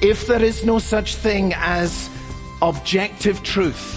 if there is no such thing as objective truth,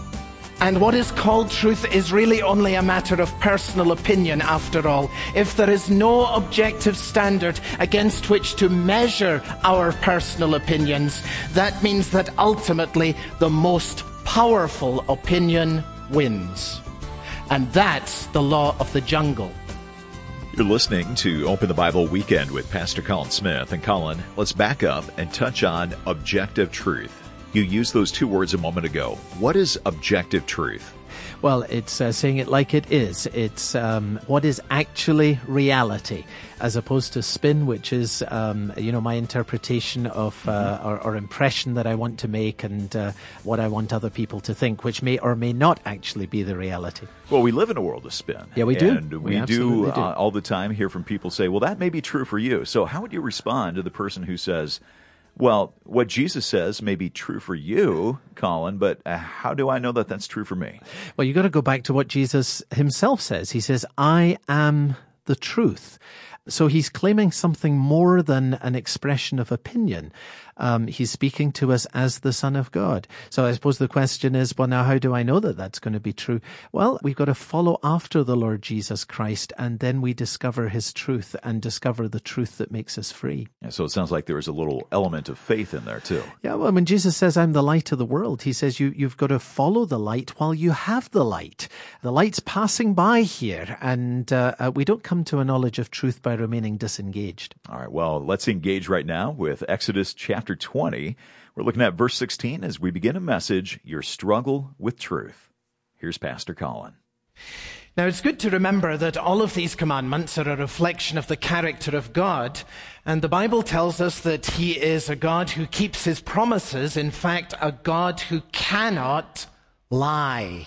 and what is called truth is really only a matter of personal opinion after all, if there is no objective standard against which to measure our personal opinions, that means that ultimately the most powerful opinion wins. And that's the law of the jungle. You're listening to Open the Bible Weekend with Pastor Colin Smith. And Colin, let's back up and touch on objective truth. You used those two words a moment ago. What is objective truth? Well, it's saying it like it is. It's what is actually reality, as opposed to spin, which is, my interpretation of or impression that I want to make and what I want other people to think, which may or may not actually be the reality. Well, we live in a world of spin. Yeah, we do. And we do all the time hear from people say, well, that may be true for you. So how would you respond to the person who says, well, what Jesus says may be true for you, Colin, but how do I know that that's true for me? Well, you got to go back to what Jesus himself says. He says, I am the truth. So he's claiming something more than an expression of opinion. He's speaking to us as the Son of God. So I suppose the question is, well, now how do I know that that's going to be true? Well, we've got to follow after the Lord Jesus Christ, and then we discover his truth and discover the truth that makes us free. Yeah, so it sounds like there is a little element of faith in there too. Yeah, well, when Jesus says, I'm the light of the world, he says you've got to follow the light while you have the light. The light's passing by here, and we don't come to a knowledge of truth by remaining disengaged. All right, well, let's engage right now with Exodus chapter 20. We're looking at verse 16 as we begin a message, Your Struggle with Truth. Here's Pastor Colin. Now, it's good to remember that all of these commandments are a reflection of the character of God, and the Bible tells us that he is a God who keeps his promises, in fact, a God who cannot lie.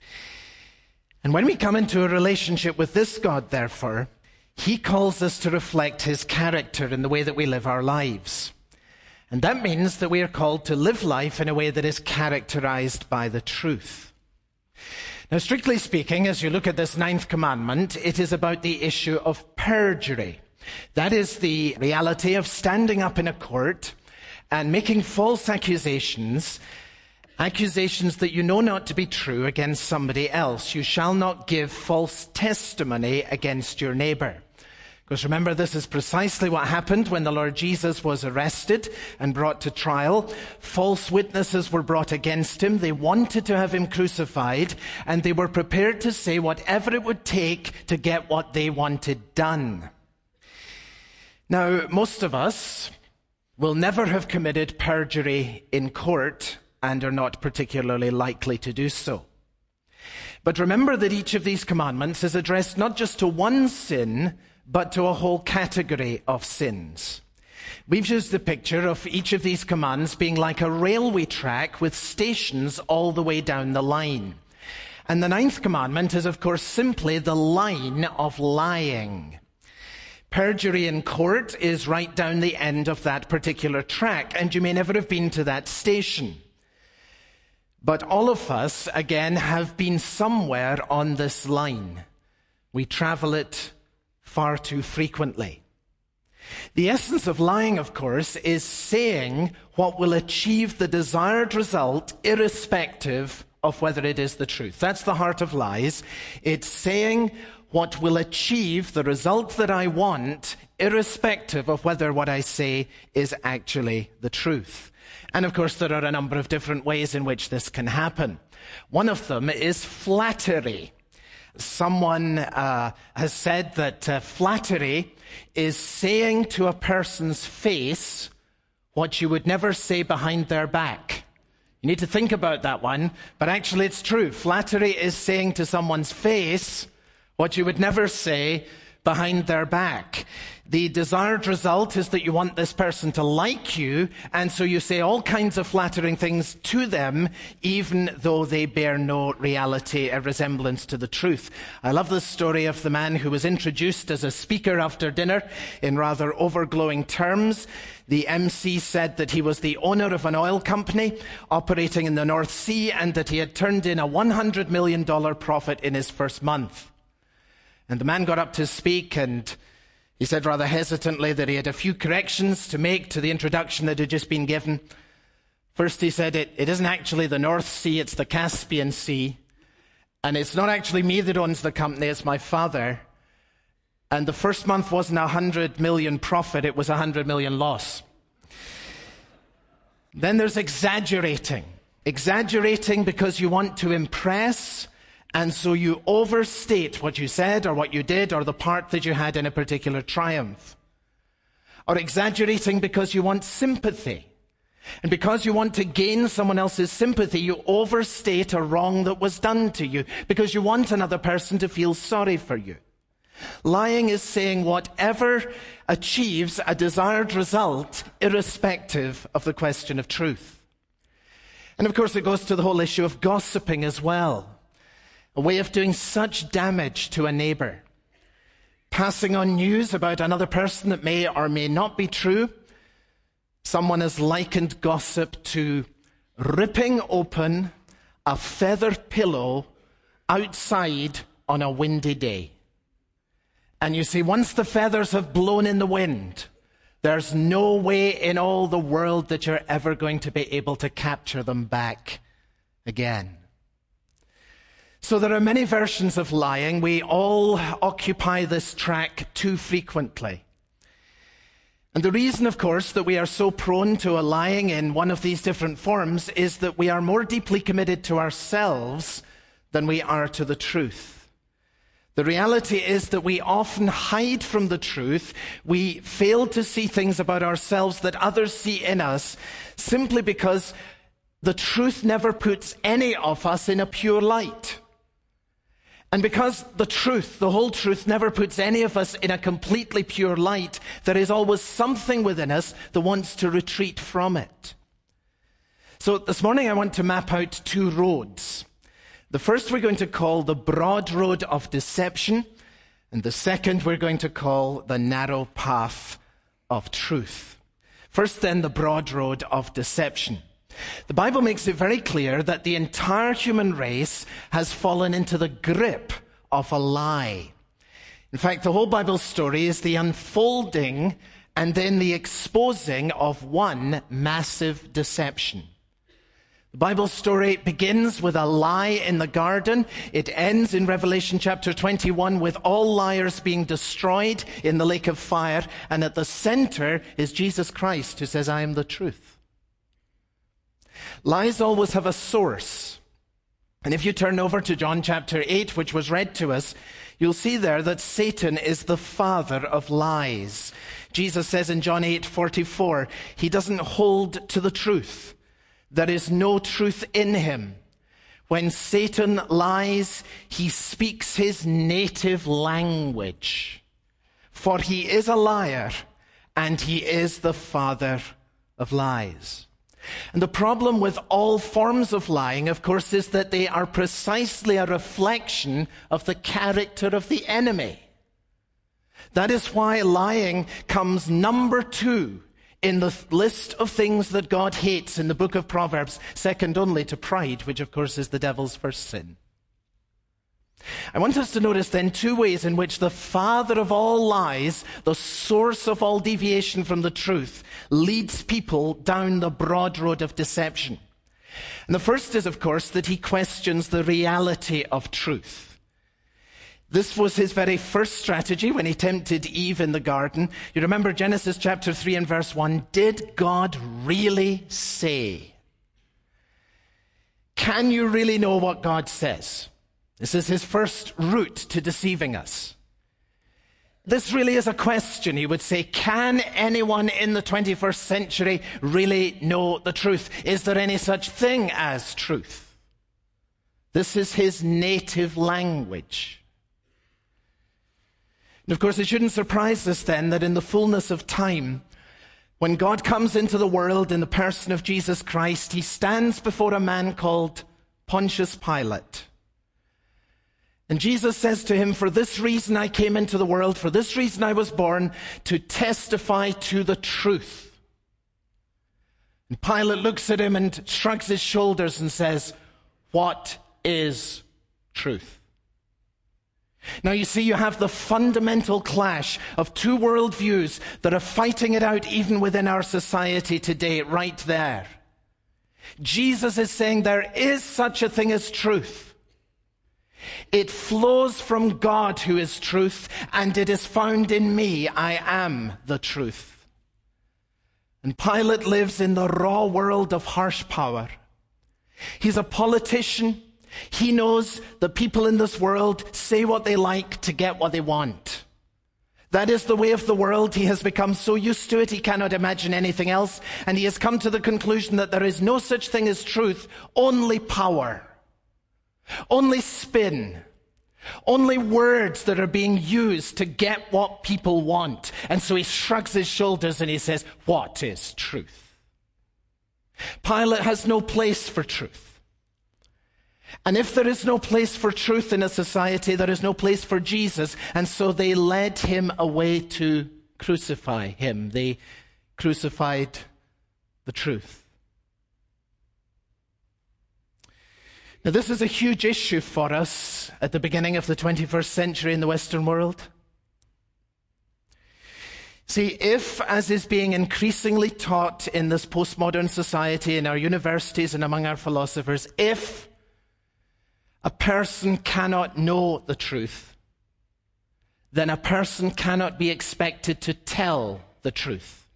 And when we come into a relationship with this God, therefore, he calls us to reflect his character in the way that we live our lives. And that means that we are called to live life in a way that is characterized by the truth. Now, strictly speaking, as you look at this 9th commandment, it is about the issue of perjury. That is the reality of standing up in a court and making false accusations that you know not to be true against somebody else. You shall not give false testimony against your neighbor. Because remember, this is precisely what happened when the Lord Jesus was arrested and brought to trial. False witnesses were brought against him. They wanted to have him crucified, and they were prepared to say whatever it would take to get what they wanted done. Now, most of us will never have committed perjury in court and are not particularly likely to do so. But remember that each of these commandments is addressed not just to one sin, but to a whole category of sins. We've used the picture of each of these commands being like a railway track with stations all the way down the line. And the 9th commandment is, of course, simply the line of lying. Perjury in court is right down the end of that particular track, and you may never have been to that station. But all of us, again, have been somewhere on this line. We travel it far too frequently. The essence of lying, of course, is saying what will achieve the desired result irrespective of whether it is the truth. That's the heart of lies. It's saying what will achieve the result that I want irrespective of whether what I say is actually the truth. And of course, there are a number of different ways in which this can happen. One of them is flattery. Someone has said that flattery is saying to a person's face what you would never say behind their back. You need to think about that one, but actually it's true. Flattery is saying to someone's face what you would never say behind their back. The desired result is that you want this person to like you, and so you say all kinds of flattering things to them, even though they bear no reality or resemblance to the truth. I love the story of the man who was introduced as a speaker after dinner in rather overglowing terms. The MC said that he was the owner of an oil company operating in the North Sea and that he had turned in a $100 million profit in his first month. And the man got up to speak, and He said rather hesitantly that he had a few corrections to make to the introduction that had just been given. First, he said it isn't actually the North Sea, it's the Caspian Sea. And it's not actually me that owns the company, it's my father. And the first month wasn't 100 million profit, it was 100 million loss. Then there's exaggerating. Exaggerating because you want to impress, and so you overstate what you said or what you did or the part that you had in a particular triumph. Or exaggerating because you want sympathy. And because you want to gain someone else's sympathy, you overstate a wrong that was done to you because you want another person to feel sorry for you. Lying is saying whatever achieves a desired result, irrespective of the question of truth. And of course, it goes to the whole issue of gossiping as well. A way of doing such damage to a neighbor. Passing on news about another person that may or may not be true. Someone has likened gossip to ripping open a feather pillow outside on a windy day. And you see, once the feathers have blown in the wind, there's no way in all the world that you're ever going to be able to capture them back again. So there are many versions of lying. We all occupy this track too frequently. And the reason, of course, that we are so prone to a lying in one of these different forms is that we are more deeply committed to ourselves than we are to the truth. The reality is that we often hide from the truth. We fail to see things about ourselves that others see in us simply because the truth never puts any of us in a pure light. And because the truth, the whole truth, never puts any of us in a completely pure light, there is always something within us that wants to retreat from it. So this morning I want to map out two roads. The first we're going to call the broad road of deception, and the second we're going to call the narrow path of truth. First then, the broad road of deception. The Bible makes it very clear that the entire human race has fallen into the grip of a lie. In fact, the whole Bible story is the unfolding and then the exposing of one massive deception. The Bible story begins with a lie in the garden. It ends in Revelation chapter 21 with all liars being destroyed in the lake of fire. And at the center is Jesus Christ who says, I am the truth. Lies always have a source. And if you turn over to John chapter 8, which was read to us, you'll see there that Satan is the father of lies. Jesus says in John 8:44, he doesn't hold to the truth. There is no truth in him. When Satan lies, he speaks his native language. For he is a liar, and he is the father of lies. And the problem with all forms of lying, of course, is that they are precisely a reflection of the character of the enemy. That is why lying comes number 2 in the list of things that God hates in the book of Proverbs, second only to pride, which of course is the devil's first sin. I want us to notice then 2 ways in which the father of all lies, the source of all deviation from the truth, leads people down the broad road of deception. And the first is, of course, that he questions the reality of truth. This was his very first strategy when he tempted Eve in the garden. You remember Genesis chapter 3 and verse 1. Did God really say? Can you really know what God says? This is his first route to deceiving us. This really is a question, he would say. Can anyone in the 21st century really know the truth? Is there any such thing as truth? This is his native language. And of course, it shouldn't surprise us then that in the fullness of time, when God comes into the world in the person of Jesus Christ, he stands before a man called Pontius Pilate. And Jesus says to him, for this reason I came into the world, for this reason I was born, to testify to the truth. And Pilate looks at him and shrugs his shoulders and says, what is truth? Now you see, you have the fundamental clash of two worldviews that are fighting it out even within our society today, right there. Jesus is saying there is such a thing as truth. It flows from God, who is truth, and it is found in me. I am the truth. And Pilate lives in the raw world of harsh power. He's a politician. He knows the people in this world say what they like to get what they want. That is the way of the world. He has become so used to it, he cannot imagine anything else. And he has come to the conclusion that there is no such thing as truth, only power, only spin, only words that are being used to get what people want. And so he shrugs his shoulders and he says, what is truth? Pilate has no place for truth. And if there is no place for truth in a society, there is no place for Jesus. And so they led him away to crucify him. They crucified the truth. Now, this is a huge issue for us at the beginning of the 21st century in the Western world. See, if, as is being increasingly taught in this postmodern society, in our universities and among our philosophers, if a person cannot know the truth, then a person cannot be expected to tell the truth.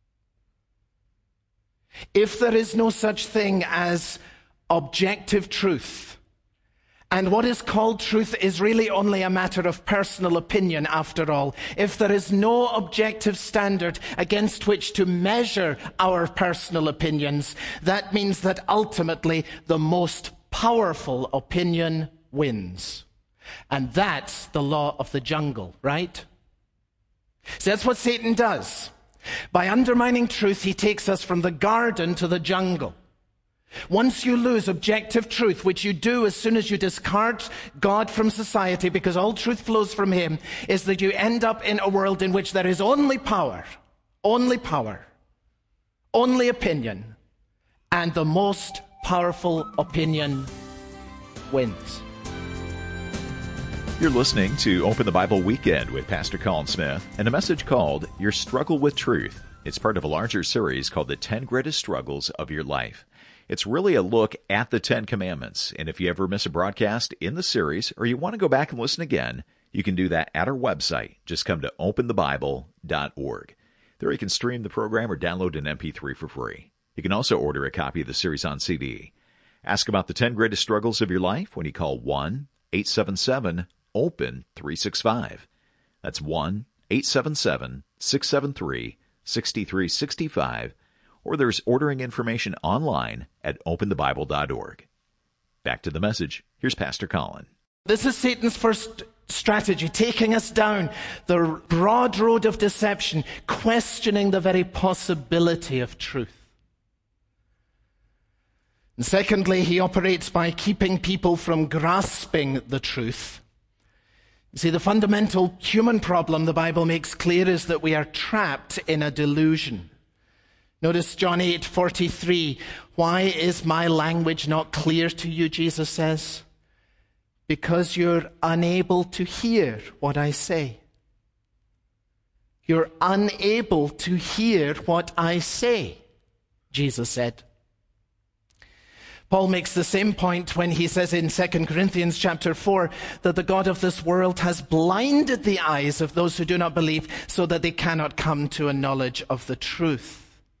If there is no such thing as objective truth, and what is called truth is really only a matter of personal opinion after all, if there is no objective standard against which to measure our personal opinions, that means that ultimately the most powerful opinion wins. And that's the law of the jungle, right? So that's what Satan does. By undermining truth, he takes us from the garden to the jungle. Once you lose objective truth, which you do as soon as you discard God from society, because all truth flows from him, is that you end up in a world in which there is only power, only opinion, and the most powerful opinion wins. You're listening to Open the Bible Weekend with Pastor Colin Smith and a message called Your Struggle with Truth. It's part of a larger series called The 10 Greatest Struggles of Your Life. It's really a look at the 10 Commandments, and if you ever miss a broadcast in the series or you want to go back and listen again, you can do that at our website. Just come to openthebible.org. There you can stream the program or download an MP3 for free. You can also order a copy of the series on CD. Ask about the 10 greatest struggles of your life when you call 1-877-OPEN-365. That's 1-877-673-6365. Or there's ordering information online at openthebible.org. Back to the message. Here's Pastor Colin. This is Satan's first strategy, taking us down the broad road of deception, questioning the very possibility of truth. And secondly, he operates by keeping people from grasping the truth. You see, the fundamental human problem the Bible makes clear is that we are trapped in a delusion. Notice John 8:43. Why is my language not clear to you, Jesus says? Because you're unable to hear what I say. You're unable to hear what I say, Jesus said. Paul makes the same point when he says in 2 Corinthians chapter 4 that the God of this world has blinded the eyes of those who do not believe so that they cannot come to a knowledge of the truth.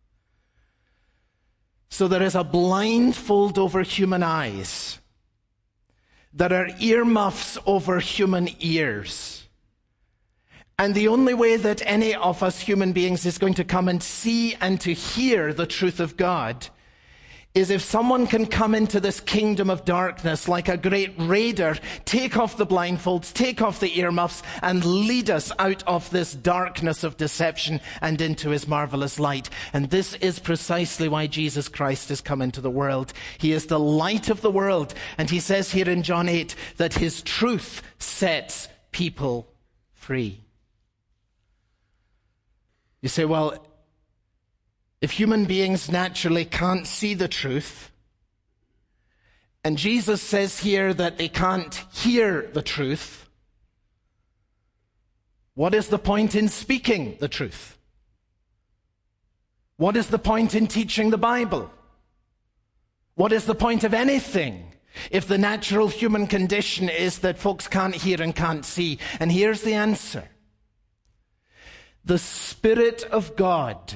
So there is a blindfold over human eyes. There are earmuffs over human ears. And the only way that any of us human beings is going to come and see and to hear the truth of God is if someone can come into this kingdom of darkness like a great raider, take off the blindfolds, take off the earmuffs, and lead us out of this darkness of deception and into his marvelous light. And this is precisely why Jesus Christ has come into the world. He is the light of the world. And he says here in John 8 that his truth sets people free. You say, well, if human beings naturally can't see the truth, and Jesus says here that they can't hear the truth, What is the point in speaking the truth? What is the point in teaching the Bible? What is the point of anything if the natural human condition is that folks can't hear and can't see? And here's the answer. The Spirit of God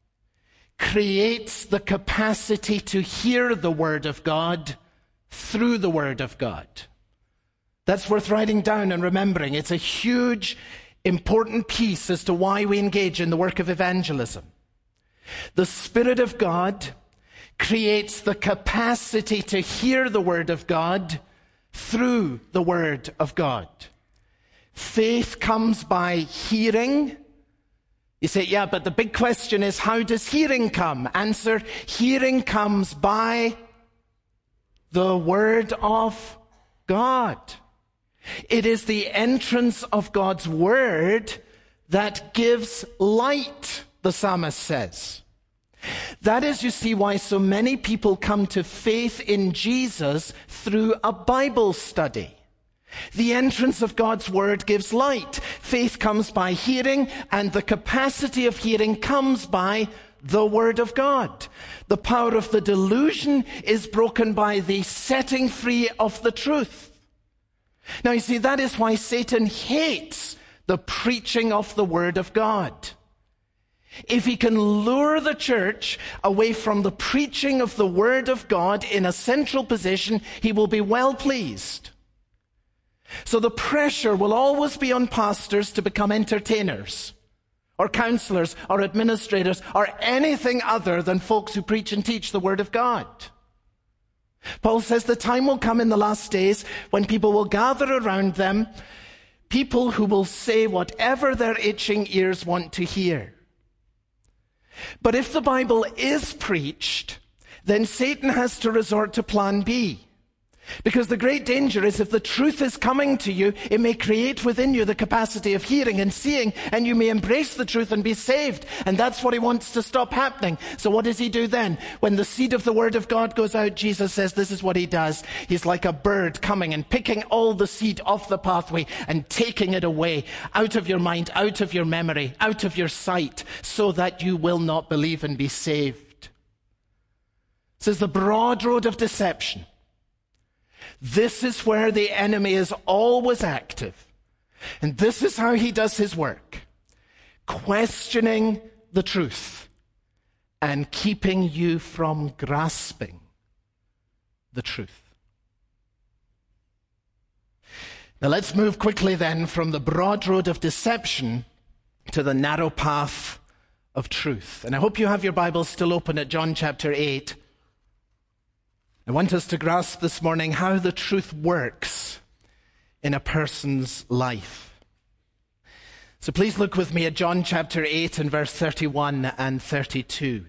creates the capacity to hear the Word of God through the Word of God. That's worth writing down and remembering. It's a huge, important piece as to why we engage in the work of evangelism. The Spirit of God creates the capacity to hear the Word of God through the Word of God. Faith comes by hearing. You say, yeah, but the big question is, how does hearing come? Answer, hearing comes by the Word of God. It is the entrance of God's Word that gives light, the psalmist says. That is, you see, why so many people come to faith in Jesus through a Bible study. The entrance of God's Word gives light. Faith comes by hearing, and the capacity of hearing comes by the Word of God. The power of the delusion is broken by the setting free of the truth. Now, you see, that is why Satan hates the preaching of the Word of God. If he can lure the church away from the preaching of the Word of God in a central position, he will be well pleased. So the pressure will always be on pastors to become entertainers, or counselors, or administrators, or anything other than folks who preach and teach the Word of God. Paul says the time will come in the last days when people will gather around them, people who will say whatever their itching ears want to hear. But if the Bible is preached, then Satan has to resort to plan B. Because the great danger is if the truth is coming to you, it may create within you the capacity of hearing and seeing, and you may embrace the truth and be saved. And that's what he wants to stop happening. So what does he do then? When the seed of the Word of God goes out, Jesus says this is what he does. He's like a bird coming and picking all the seed off the pathway and taking it away out of your mind, out of your memory, out of your sight, so that you will not believe and be saved. This is the broad road of deception. This is where the enemy is always active. And this is how he does his work. Questioning the truth and keeping you from grasping the truth. Now let's move quickly then from the broad road of deception to the narrow path of truth. And I hope you have your Bibles still open at John chapter 8. I want us to grasp this morning how the truth works in a person's life. So please look with me at John chapter 8 and verse 31 and 32.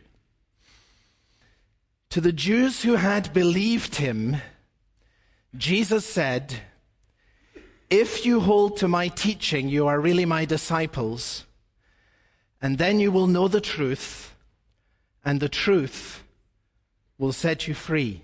To the Jews who had believed him, Jesus said, "If you hold to my teaching, you are really my disciples, and then you will know the truth, and the truth will set you free."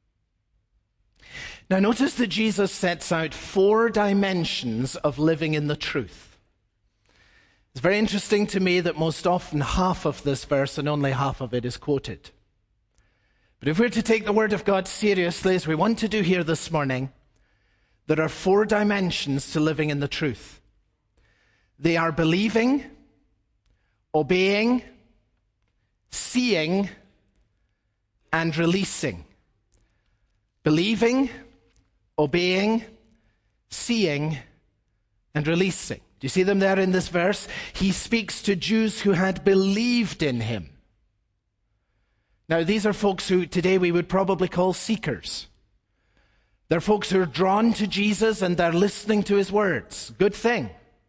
Now notice that Jesus sets out 4 dimensions of living in the truth. It's very interesting to me that most often half of this verse and only half of it is quoted. But if we're to take the Word of God seriously, as we want to do here this morning, there are 4 dimensions to living in the truth. They are believing, obeying, seeing, and releasing. Believing, obeying, seeing, and releasing. Do you see them there in this verse? He speaks to Jews who had believed in him. Now, these are folks who today we would probably call seekers. They're folks who are drawn to Jesus and they're listening to his words. Good thing.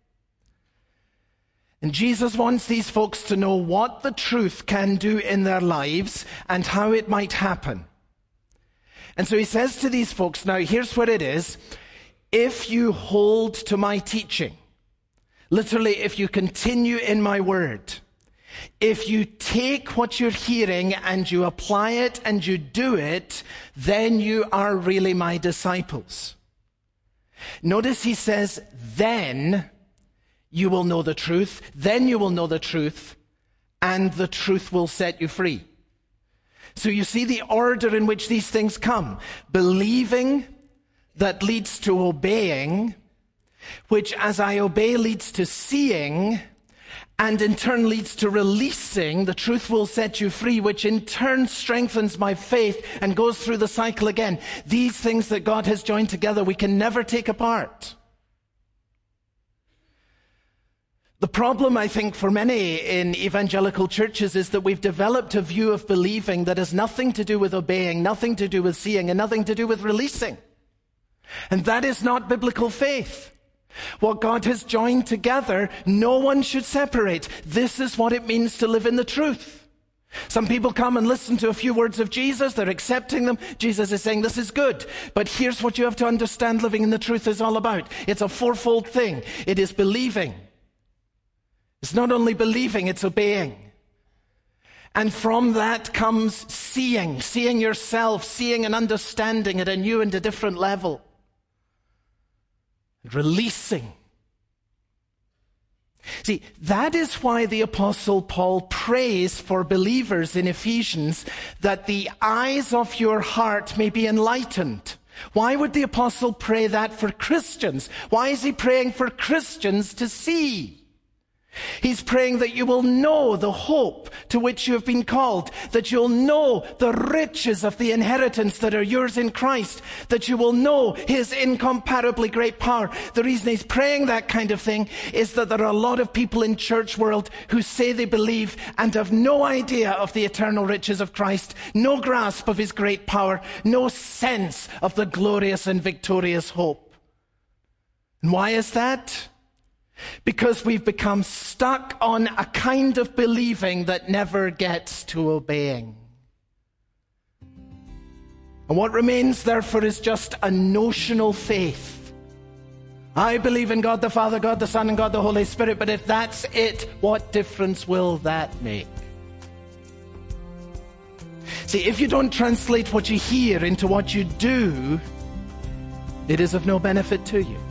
And Jesus wants these folks to know what the truth can do in their lives and how it might happen. And so he says to these folks, now here's what it is. If you hold to my teaching, literally if you continue in my word, if you take what you're hearing and you apply it and you do it, then you are really my disciples. Notice he says, then you will know the truth, then you will know the truth, and the truth will set you free. So you see the order in which these things come. Believing that leads to obeying, which as I obey leads to seeing, and in turn leads to releasing. The truth will set you free, which in turn strengthens my faith and goes through the cycle again. These things that God has joined together, we can never take apart. The problem, I think, for many in evangelical churches is that we've developed a view of believing that has nothing to do with obeying, nothing to do with seeing, and nothing to do with releasing. And that is not biblical faith. What God has joined together, no one should separate. This is what it means to live in the truth. Some people come and listen to a few words of Jesus. They're accepting them. Jesus is saying, this is good. But here's what you have to understand living in the truth is all about. It's a fourfold thing. It is believing. It's not only believing, it's obeying. And from that comes seeing yourself, seeing and understanding at a new and a different level. Releasing. See, that is why the Apostle Paul prays for believers in Ephesians that the eyes of your heart may be enlightened. Why would the Apostle pray that for Christians? Why is he praying for Christians to see? He's praying that you will know the hope to which you have been called, that you'll know the riches of the inheritance that are yours in Christ, that you will know his incomparably great power. The reason he's praying that kind of thing is that there are a lot of people in church world who say they believe and have no idea of the eternal riches of Christ, no grasp of his great power, no sense of the glorious and victorious hope. And why is that? Because we've become stuck on a kind of believing that never gets to obeying. And what remains therefore is just a notional faith. I believe in God the Father, God the Son, and God the Holy Spirit, but if that's it, what difference will that make? See, if you don't translate what you hear into what you do, it is of no benefit to you.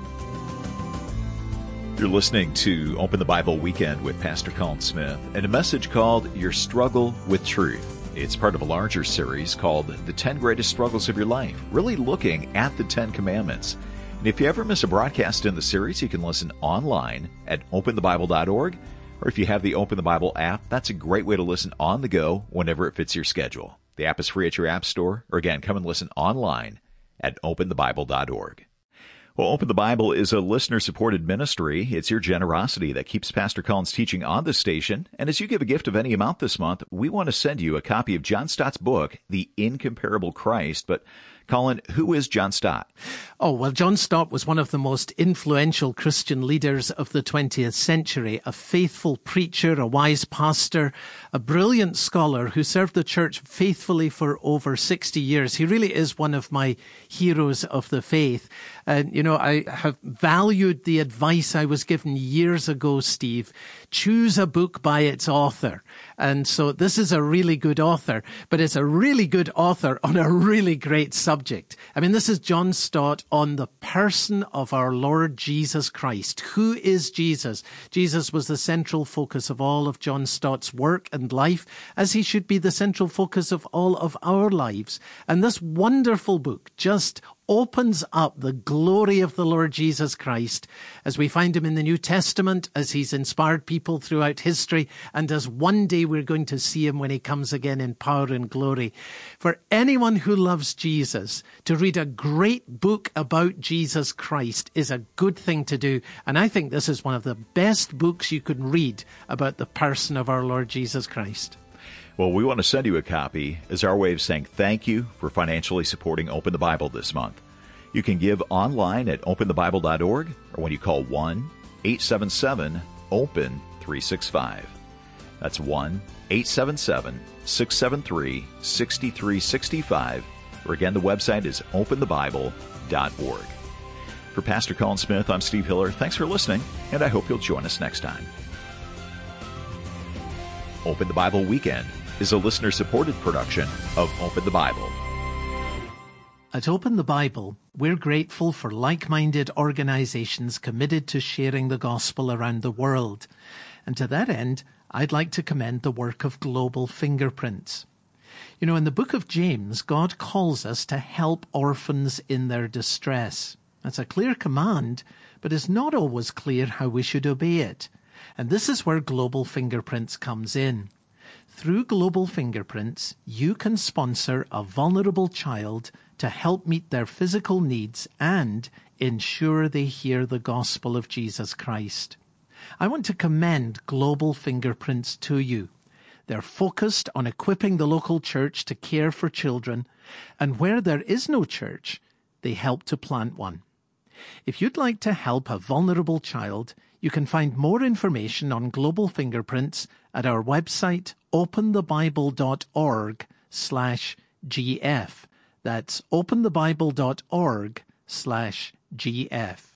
You're listening to Open the Bible Weekend with Pastor Colin Smith and a message called Your Struggle with Truth. It's part of a larger series called The 10 Greatest Struggles of Your Life, really looking at the 10 Commandments. And if you ever miss a broadcast in the series, you can listen online at openthebible.org, or if you have the Open the Bible app, that's a great way to listen on the go whenever it fits your schedule. The app is free at your app store, or again, come and listen online at openthebible.org. Well, Open the Bible is a listener-supported ministry. It's your generosity that keeps Pastor Colin's teaching on the station. And as you give a gift of any amount this month, we want to send you a copy of John Stott's book, The Incomparable Christ. But Colin, who is John Stott? Oh, well, John Stott was one of the most influential Christian leaders of the 20th century, a faithful preacher, a wise pastor, a brilliant scholar who served the church faithfully for over 60 years. He really is one of my heroes of the faith. And, I have valued the advice I was given years ago, Steve. Choose a book by its author. And so this is a really good author, but it's a really good author on a really great subject. I mean, this is John Stott on the person of our Lord Jesus Christ. Who is Jesus? Jesus was the central focus of all of John Stott's work and life, as he should be the central focus of all of our lives. And this wonderful book just opens up the glory of the Lord Jesus Christ as we find him in the New Testament, as he's inspired people throughout history, and as one day we're going to see him when he comes again in power and glory. For anyone who loves Jesus, to read a great book about Jesus Christ is a good thing to do. And I think this is one of the best books you can read about the person of our Lord Jesus Christ. Well, we want to send you a copy as our way of saying thank you for financially supporting Open the Bible this month. You can give online at openthebible.org or when you call 1-877-OPEN-365. That's 1-877-673-6365. Or again, the website is openthebible.org. For Pastor Colin Smith, I'm Steve Hiller. Thanks for listening, and I hope you'll join us next time. Open the Bible Weekend is a listener-supported production of Open the Bible. At Open the Bible, We're grateful for like-minded organizations committed to sharing the gospel around the world. And to that end, I'd like to commend the work of Global Fingerprints. You know, in the book of James, God calls us to help orphans in their distress. That's a clear command, but it's not always clear how we should obey it. And this is where Global Fingerprints comes in. Through Global Fingerprints, you can sponsor a vulnerable child to help meet their physical needs and ensure they hear the gospel of Jesus Christ. I want to commend Global Fingerprints to you. They're focused on equipping the local church to care for children, and where there is no church, they help to plant one. If you'd like to help a vulnerable child, you can find more information on Global Fingerprints at our website, openthebible.org/GF. That's openthebible.org/GF.